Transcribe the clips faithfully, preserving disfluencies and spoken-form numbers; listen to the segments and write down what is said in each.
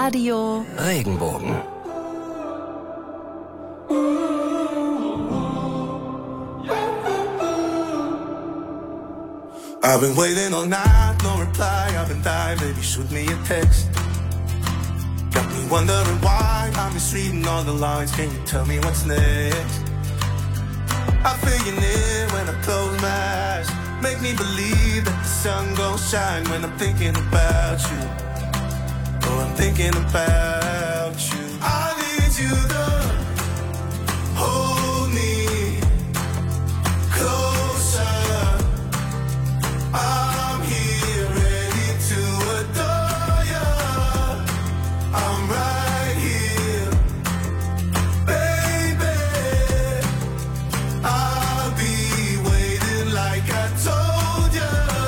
Radio Regenbogen. I've been waiting all night, no reply, I've been dying, baby, shoot me a text. Got me wondering why I'm misreading all the lines, can you tell me what's next? I feel you near when I close my eyes, make me believe that the sun gon' shine when I'm thinking about you. Oh, I'm thinking about you. I need you to hold me closer. I'm here ready to adore you. I'm right here, baby. I'll be waiting like I told you.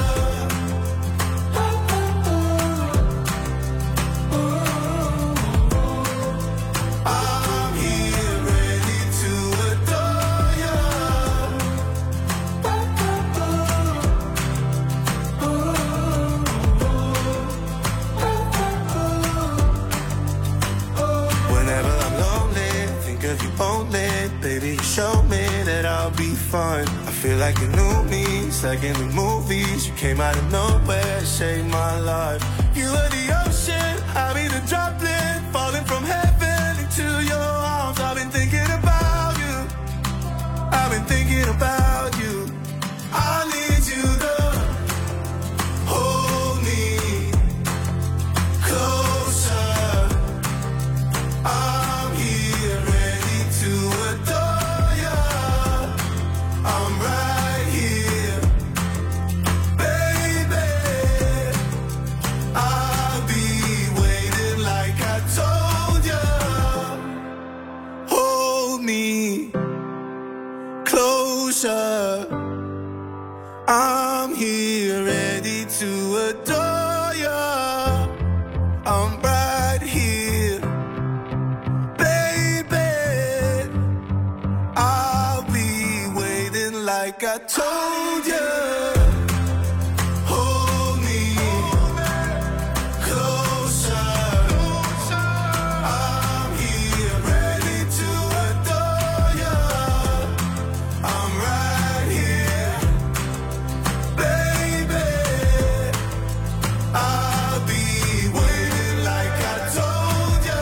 I'm here ready to adore you. Whenever I'm lonely, think of you only. Baby, you show me that I'll be fine. I feel like you knew me, it's like in the movies. You came out of nowhere to save my life. You are the ocean, I'll be the droplet, falling from heaven into your arms. I've been thinking about you, I've been thinking about you. I need you to hold me closer. I'm here ready to adore you. I'm right here, baby. I'll be waiting like I told you. Hold me closer. I'm here ready to adore you. I'm right here, baby. I'll be waiting like I told you. Hold me closer. I'm here ready to adore you. I'm right here, baby. I'll be waiting like I told you.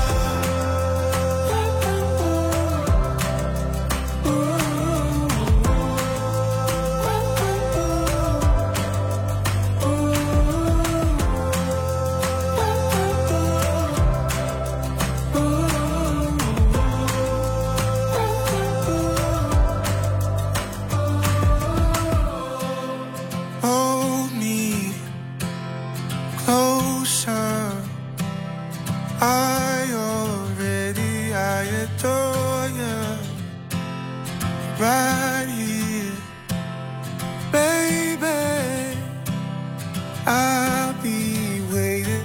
Hold me closer. I already, I adore you. Right here, baby. I'll be waiting.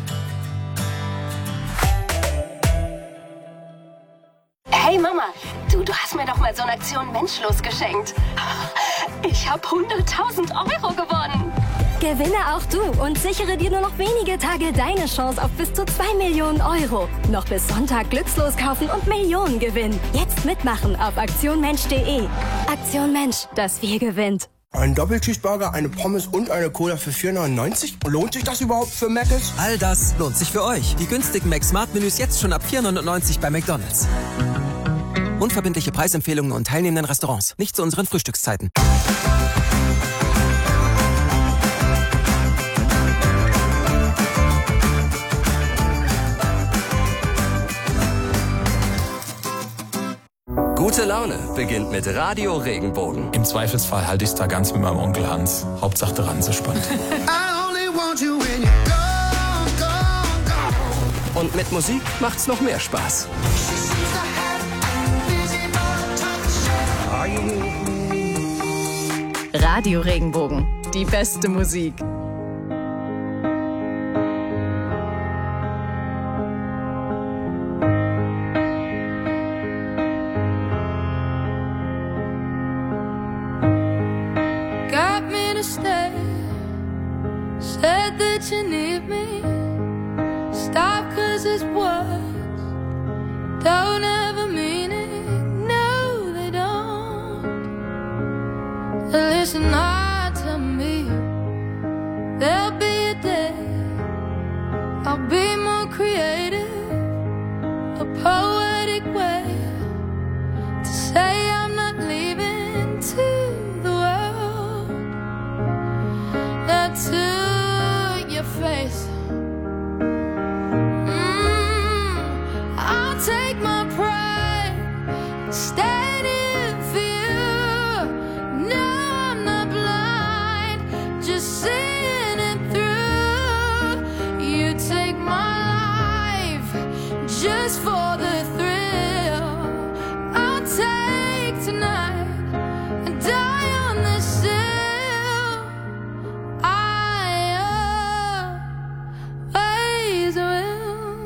Hey Mama, du, du hast mir doch mal so eine Aktion Menschlos geschenkt. Ich habe hunderttausend Euro gewonnen. Gewinne auch du und sichere dir nur noch wenige Tage deine Chance auf bis zu zwei Millionen Euro. Noch bis Sonntag glückslos kaufen und Millionen gewinnen. Jetzt mitmachen auf aktion mensch punkt de. Aktion Mensch, das Wir gewinnt. Ein Doppelcheeseburger, eine Pommes und eine Cola für vier neunundneunzig? Lohnt sich das überhaupt für Mc's? All das lohnt sich für euch. Die günstigen Mac-Smart-Menüs jetzt schon ab vier neunundneunzig bei McDonald's. Unverbindliche Preisempfehlungen und teilnehmenden Restaurants. Nicht zu unseren Frühstückszeiten. Gute Laune beginnt mit Radio Regenbogen. Im Zweifelsfall halte ich es da ganz mit meinem Onkel Hans. Hauptsache der Ranse-Spannt. Und mit Musik macht's noch mehr Spaß. Radio Regenbogen. Die beste Musik. Said that you need me. Stop. don't ever mean it. No, they don't. Listen hard to me. There'll be a day I'll be more creative, a poetic way to say I'm not leaving to the world, not to your face. Mm, I'll take my pride, standing for you. No, I'm not blind, just seeing it through. You take my life just for the thrill. I'll take tonight and die on this hill. I always will.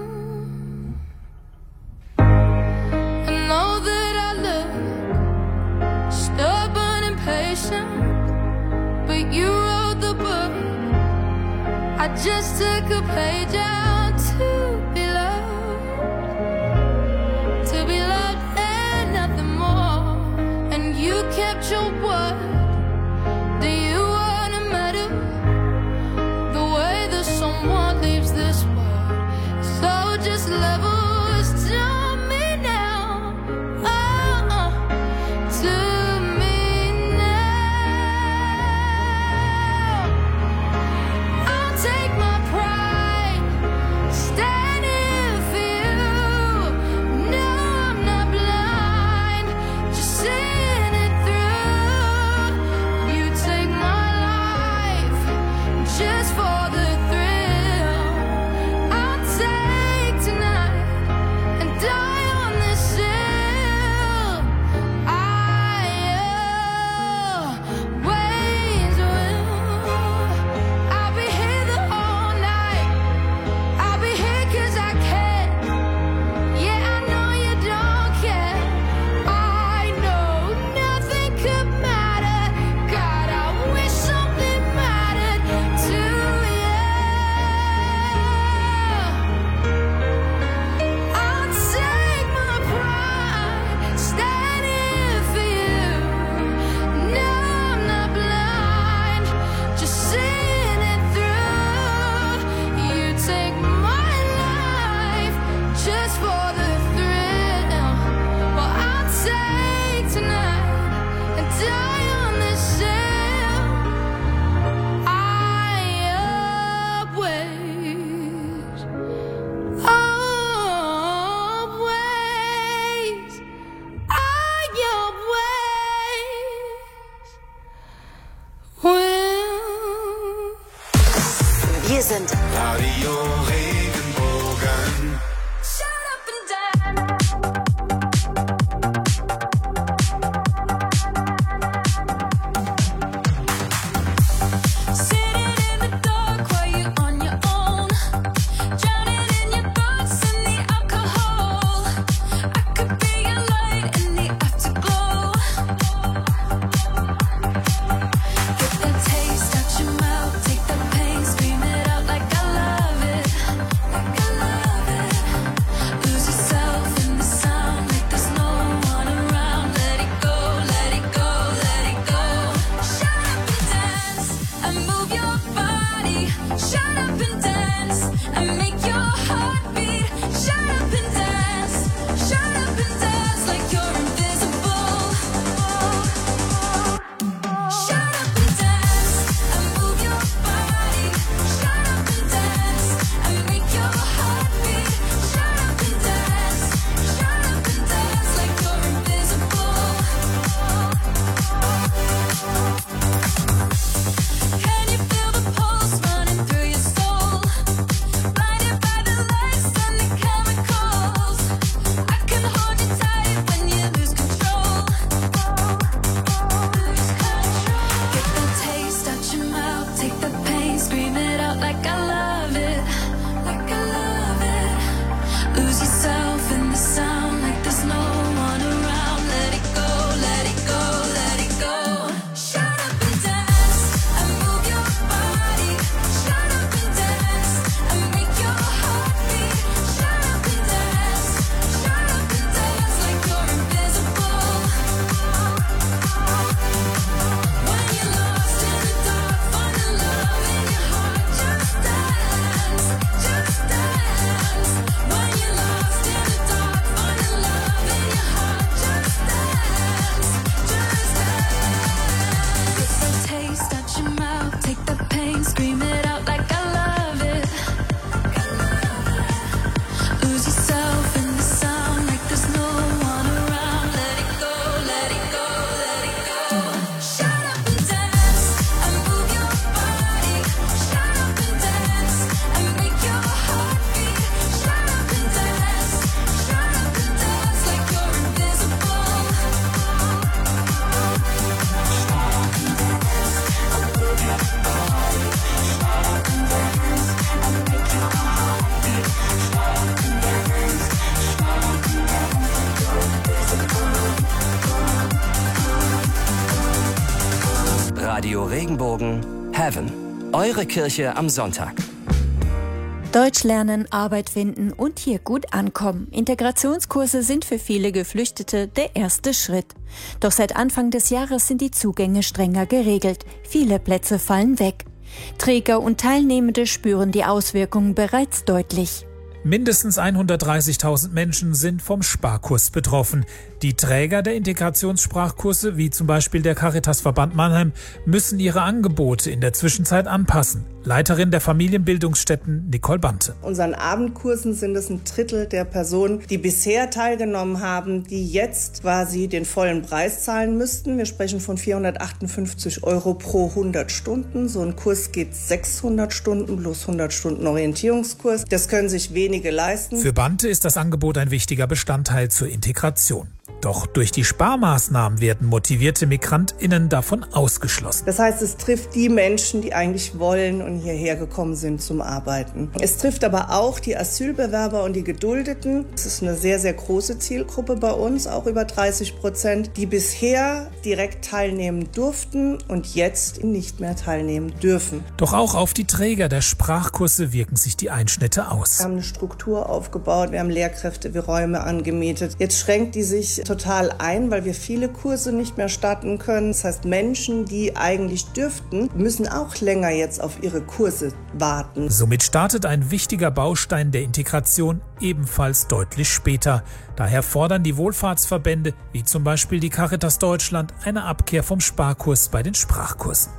I know that I look stubborn and patient, but you wrote the book. I just took a page out to be loved, to be loved and nothing more. And you kept your word. Do you wanna matter the way that someone leaves this world? So just levels to me now, oh, oh, to me now. I'll take my pride, standing for you. No, I'm not blind, just seeing it through. You take my life just for the thrill. I'll take tonight and die on this hill. I always will. I'll be here the whole night. I'll be here 'cause I can. Yeah, I know you don't care. I know nothing could matter. God, I wish something mattered to you. I'll take my pride, standing for you. No, I'm not blind, just seeing it through. You take my life just for the thrill. Well, I'll take tonight and die on this hill. I always, always, I always will. Wir sind Radio Regenbogen. Shut up and sitting in the dark while you're on your own, drowning in your thoughts and the alcohol. I could be your light in the afterglow. Get that taste out your mouth, take the pain, scream it out like I love it. Radio Regenbogen Heaven. Eure Kirche am Sonntag. Deutsch lernen, Arbeit finden und hier gut ankommen. Integrationskurse sind für viele Geflüchtete der erste Schritt. Doch seit Anfang des Jahres sind die Zugänge strenger geregelt. Viele Plätze fallen weg. Träger und Teilnehmende spüren die Auswirkungen bereits deutlich. Mindestens hundertdreißigtausend Menschen sind vom Sparkurs betroffen. Die Träger der Integrationssprachkurse, wie zum Beispiel der Caritasverband Mannheim, müssen ihre Angebote in der Zwischenzeit anpassen. Leiterin der Familienbildungsstätten Nicole Bante. Unseren Abendkursen sind es ein Drittel der Personen, die bisher teilgenommen haben, die jetzt quasi den vollen Preis zahlen müssten. Wir sprechen von vierhundertachtundfünfzig Euro pro hundert Stunden. So ein Kurs geht sechshundert Stunden plus hundert Stunden Orientierungskurs. Das können sich wenige leisten. Für Bante ist das Angebot ein wichtiger Bestandteil zur Integration. Doch durch die Sparmaßnahmen werden motivierte MigrantInnen davon ausgeschlossen. Das heißt, es trifft die Menschen, die eigentlich wollen und hierher gekommen sind zum Arbeiten. Es trifft aber auch die Asylbewerber und die Geduldeten. Das ist eine sehr, sehr große Zielgruppe bei uns, auch über dreißig Prozent, die bisher direkt teilnehmen durften und jetzt nicht mehr teilnehmen dürfen. Doch auch auf die Träger der Sprachkurse wirken sich die Einschnitte aus. Wir haben eine Struktur aufgebaut, wir haben Lehrkräfte, wir Räume angemietet. Jetzt schränkt die sich total ein, weil wir viele Kurse nicht mehr starten können. Das heißt, Menschen, die eigentlich dürften, müssen auch länger jetzt auf ihre Kurse warten. Somit startet ein wichtiger Baustein der Integration ebenfalls deutlich später. Daher fordern die Wohlfahrtsverbände, wie zum Beispiel die Caritas Deutschland, eine Abkehr vom Sparkurs bei den Sprachkursen.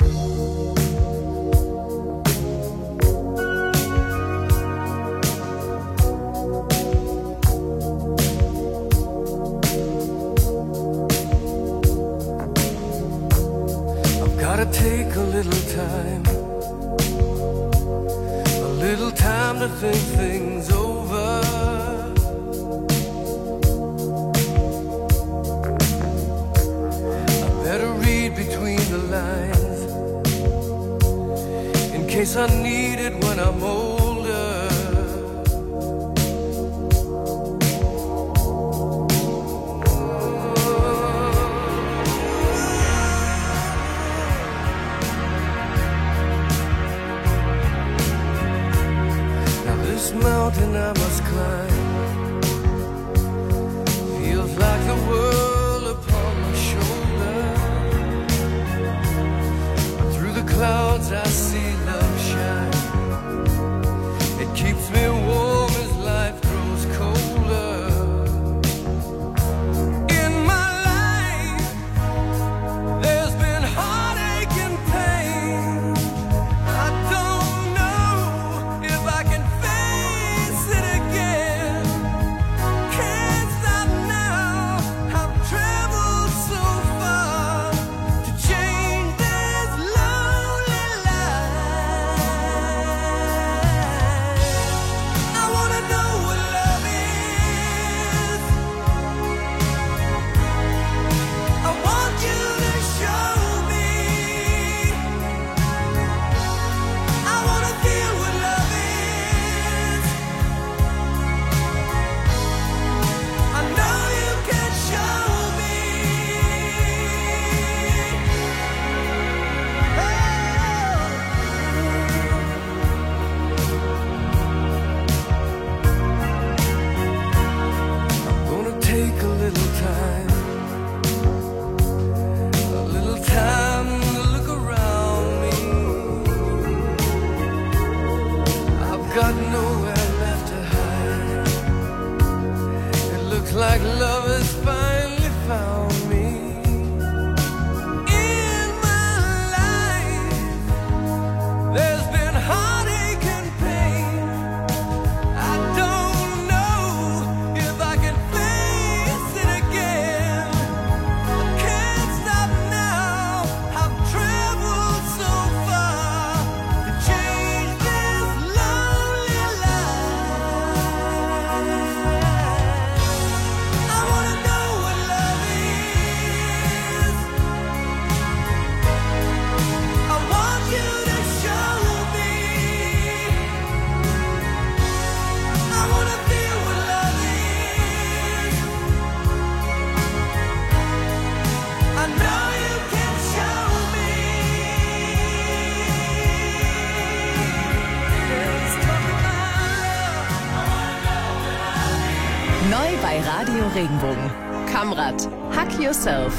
Take a little time, a little time to think things over. I better read between the lines, in case I need it when I'm older. Mountain I must climb feels like the world upon my shoulder. Through the clouds I see love shine. It keeps me warm as life grows colder. In my life there's been heartache and pain. I don't know if I can Radio Regenbogen. Kamrat, Hack Yourself.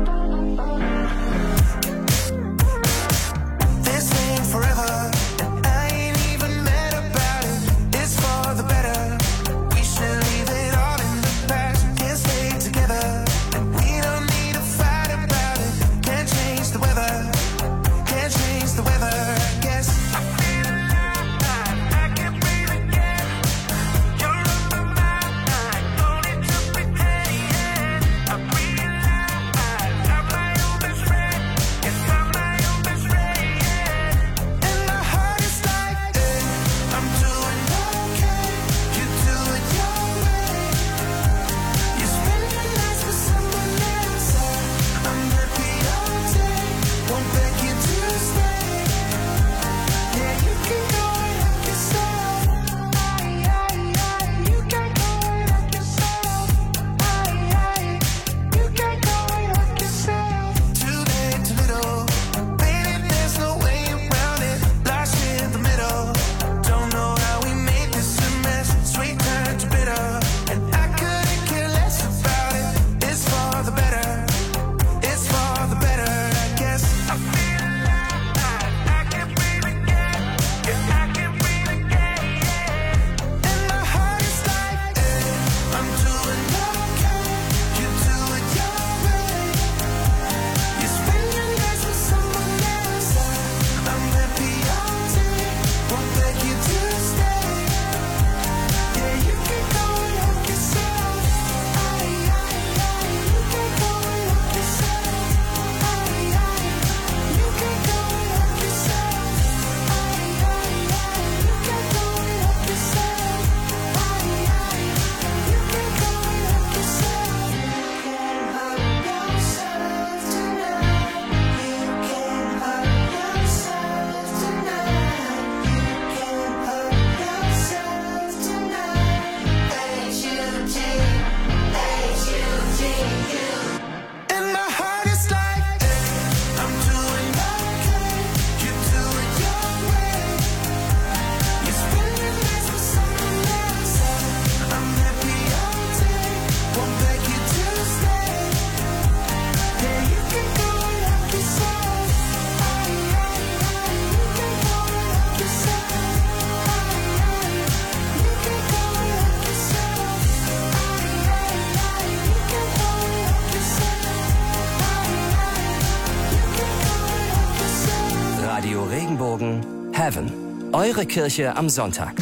Radio Regenbogen, Heaven. Eure Kirche am Sonntag.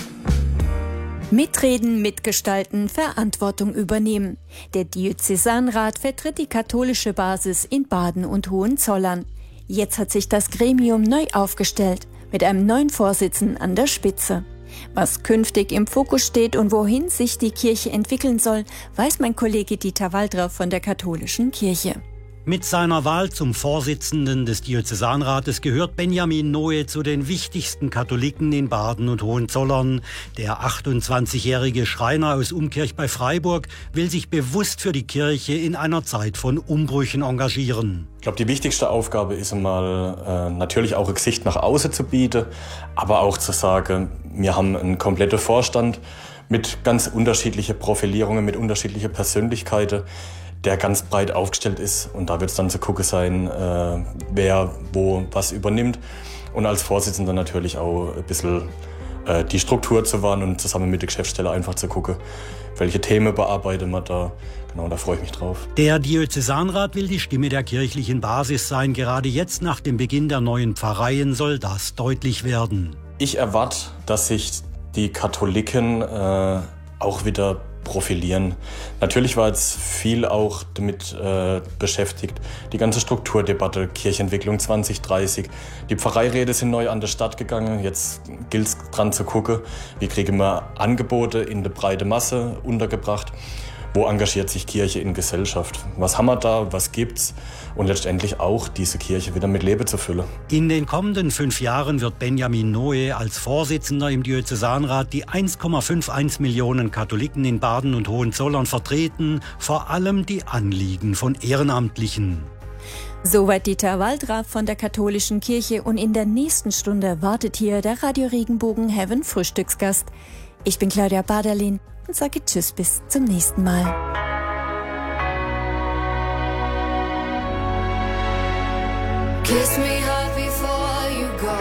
Mitreden, mitgestalten, Verantwortung übernehmen. Der Diözesanrat vertritt die katholische Basis in Baden und Hohenzollern. Jetzt hat sich das Gremium neu aufgestellt, mit einem neuen Vorsitzenden an der Spitze. Was künftig im Fokus steht und wohin sich die Kirche entwickeln soll, weiß mein Kollege Dieter Waldraff von der Katholischen Kirche. Mit seiner Wahl zum Vorsitzenden des Diözesanrates gehört Benjamin Noe zu den wichtigsten Katholiken in Baden und Hohenzollern. Der achtundzwanzigjährige Schreiner aus Umkirch bei Freiburg will sich bewusst für die Kirche in einer Zeit von Umbrüchen engagieren. Ich glaube, die wichtigste Aufgabe ist einmal, äh, natürlich auch ein Gesicht nach außen zu bieten, aber auch zu sagen, wir haben einen kompletten Vorstand mit ganz unterschiedlichen Profilierungen, mit unterschiedlichen Persönlichkeiten, der ganz breit aufgestellt ist. Und da wird es dann zu gucken sein, äh, wer wo was übernimmt. Und als Vorsitzender natürlich auch ein bisschen äh, die Struktur zu wahren und zusammen mit der Geschäftsstelle einfach zu gucken, welche Themen bearbeiten wir da. Genau, da freue ich mich drauf. Der Diözesanrat will die Stimme der kirchlichen Basis sein. Gerade jetzt nach dem Beginn der neuen Pfarreien soll das deutlich werden. Ich erwarte, dass sich die Katholiken äh, auch wieder profilieren. Natürlich war jetzt viel auch damit äh, beschäftigt, die ganze Strukturdebatte, Kirchenentwicklung zwanzig dreißig. Die Pfarreiräte sind neu an der Stadt gegangen. Jetzt gilt es dran zu gucken, wie kriegen wir Angebote in der breite Masse untergebracht. Wo engagiert sich Kirche in Gesellschaft? Was haben wir da? Was gibt's? Und letztendlich auch diese Kirche wieder mit Leben zu füllen. In den kommenden fünf Jahren wird Benjamin Noe als Vorsitzender im Diözesanrat die eins Komma einundfünfzig Millionen Katholiken in Baden und Hohenzollern vertreten, vor allem die Anliegen von Ehrenamtlichen. Soweit Dieter Waldraff von der Katholischen Kirche, und in der nächsten Stunde wartet hier der Radio Regenbogen Heaven Frühstücksgast. Ich bin Claudia Baderlin und sage Tschüss bis zum nächsten Mal. Kiss me hard before you go.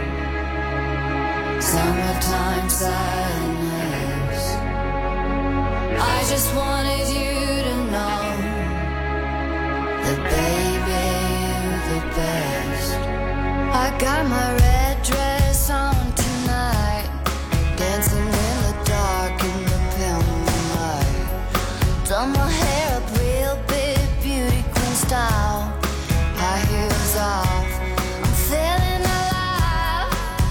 Summertime sadness. I just wanted you to know that baby, you're the best. I got my red dress on tonight, dancing in the dark in the pale moonlight. Done my hair up real big, beauty queen style. High heels off, I'm feeling alive.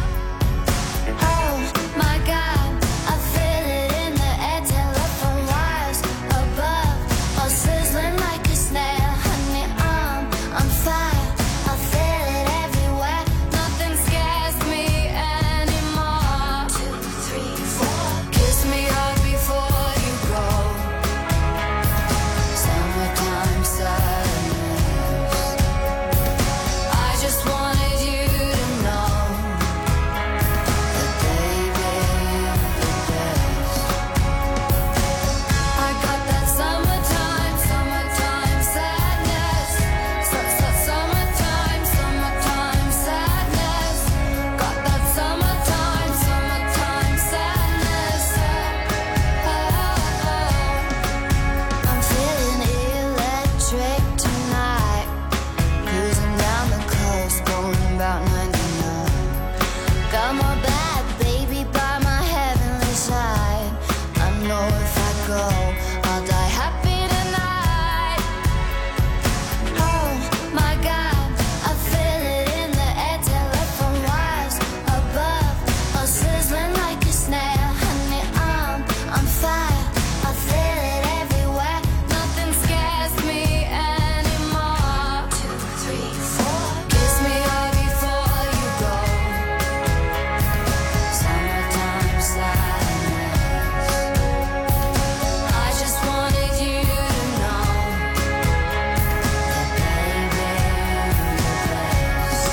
Oh my God, I feel it in the air, telephone wires above, all sizzling like a snail. Honey, I'm on fire, I feel it everywhere. Nothing scares me anymore. Two, three, four. Kiss me hard before you go. Summertime sadness. I just wanted you to know that baby, you're the best. I got that summertime, summertime sadness. Su- su- summertime, summertime sadness. Got that summertime, summertime sadness. Oh, I'm feeling electric tonight. Cruising down the coast, going about ninety-nine. Got my bad baby by my heavenly side. I know if I go, I'll die happy tonight. Oh my God, I feel it in the air, telephone wires above, all sizzling like a snail. Honey, I'm on fire, I feel it everywhere. Nothing scares me anymore. Two, three, four. Kiss me hard before you go. Summertime sadness. I just wanted you to know that baby, you're the best.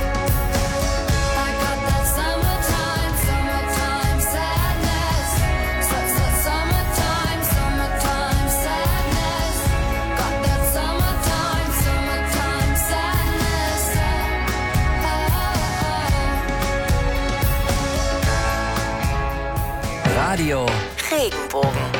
I got that summertime, summertime sadness. Su- su- summertime, summertime sadness. Got that summertime, summertime sadness. Radio Regenbogen.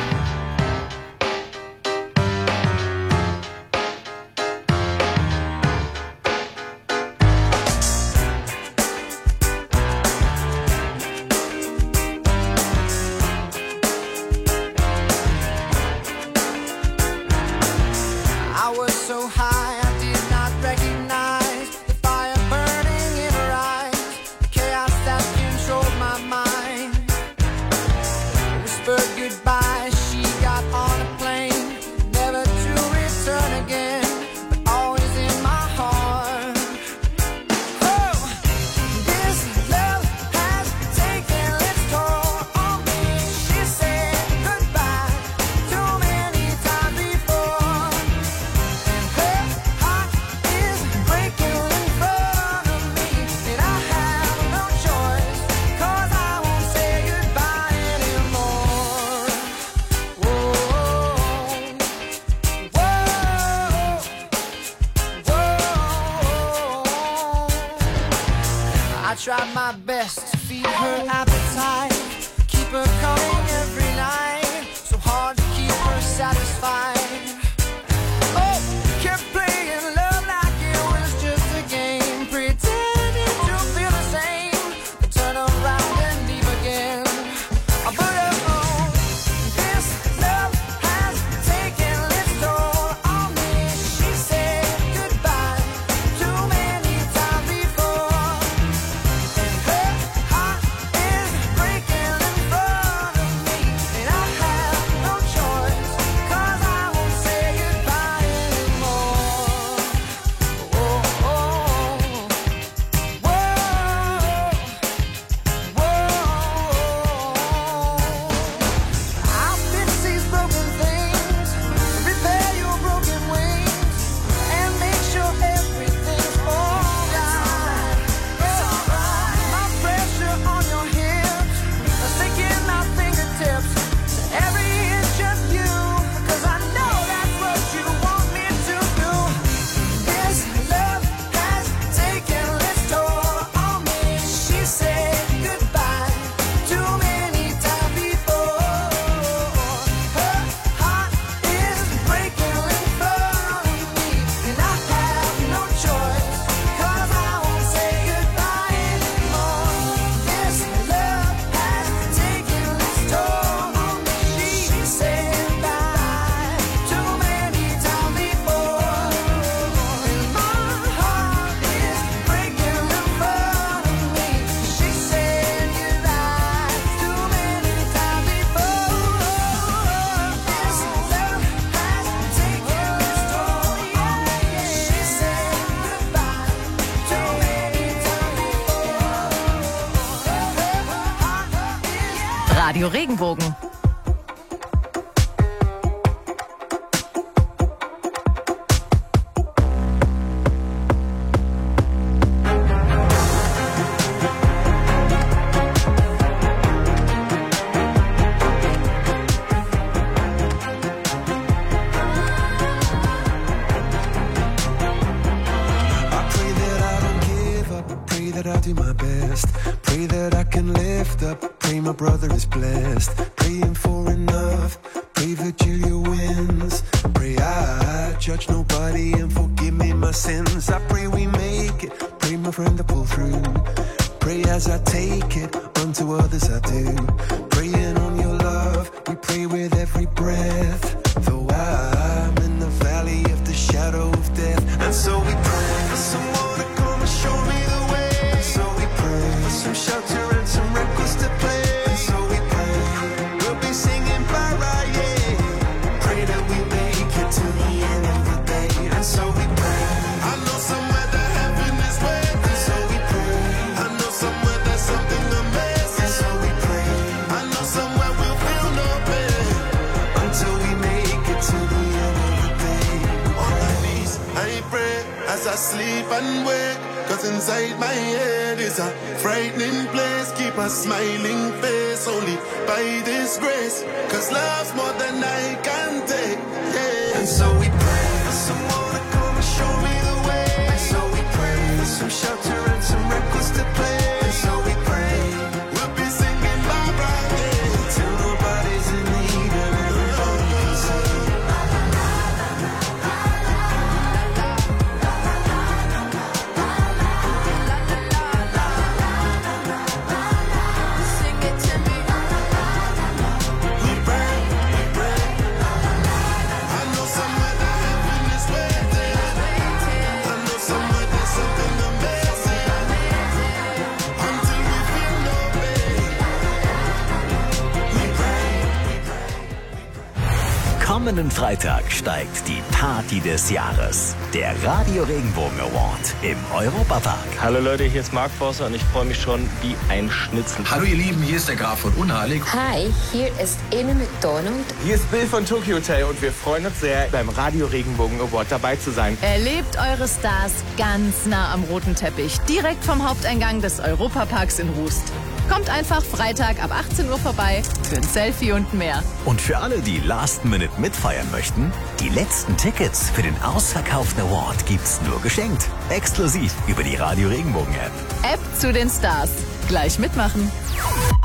I was so high I did not recognize the fire burning in her eyes, the chaos that controlled my mind. Whispered goodbye, she got on a plane, never to return again, but always in my heart. Oh, this love has taken its toll on me. She said goodbye too many times before. Her heart is breaking in front of me, and I have no choice, 'cause I won't say goodbye anymore. Whoa, whoa, whoa. I tried my best to feed her appetite, keep her coming every night, so hard to keep her satisfied. Oh, kept playing love like it was just a game, pretending to feel the same, but turn around and leave again. But oh, this love has taken its toll on me. She said goodbye too many times before, and her heart is breaking in front of me, and I have no choice, 'cause I Radio Regenbogen. Kommenden Freitag steigt die Party des Jahres. Der Radio Regenbogen Award im Europapark. Hallo Leute, hier ist Mark Forster und ich freue mich schon wie ein Schnitzel. Hallo ihr Lieben, hier ist der Graf von Unheilig. Hi, hier ist Amy McDonald. Hier ist Bill von Tokyo Hotel und wir freuen uns sehr, beim Radio Regenbogen Award dabei zu sein. Erlebt eure Stars ganz nah am roten Teppich, direkt vom Haupteingang des Europaparks in Rust. Kommt einfach Freitag ab achtzehn Uhr vorbei für ein Selfie und mehr. Und für alle, die Last Minute mitfeiern möchten, die letzten Tickets für den ausverkauften Award gibt's nur geschenkt. Exklusiv über die Radio Regenbogen App. App zu den Stars. Gleich mitmachen.